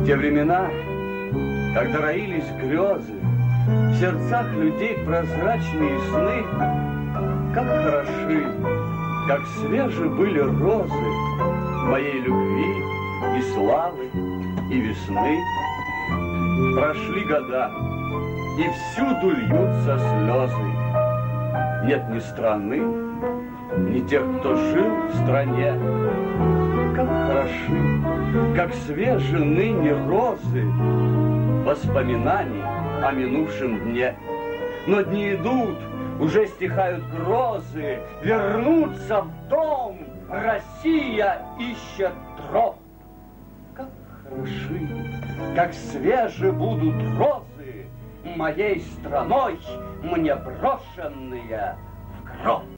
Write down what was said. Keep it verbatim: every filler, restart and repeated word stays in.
те времена, когда роились грезы, в сердцах людей прозрачные сны, как хороши, как свежи были розы моей любви и славы, и весны. Прошли года, и всюду льются слезы. Нет ни страны, ни тех, кто жил в стране. Как хороши, как свежи ныне розы воспоминаний о минувшем дне. Но дни идут, уже стихают грозы, вернуться в дом Россия ищет троп. Как хороши, как свежи будут розы моей страной, мне брошенные в гроб.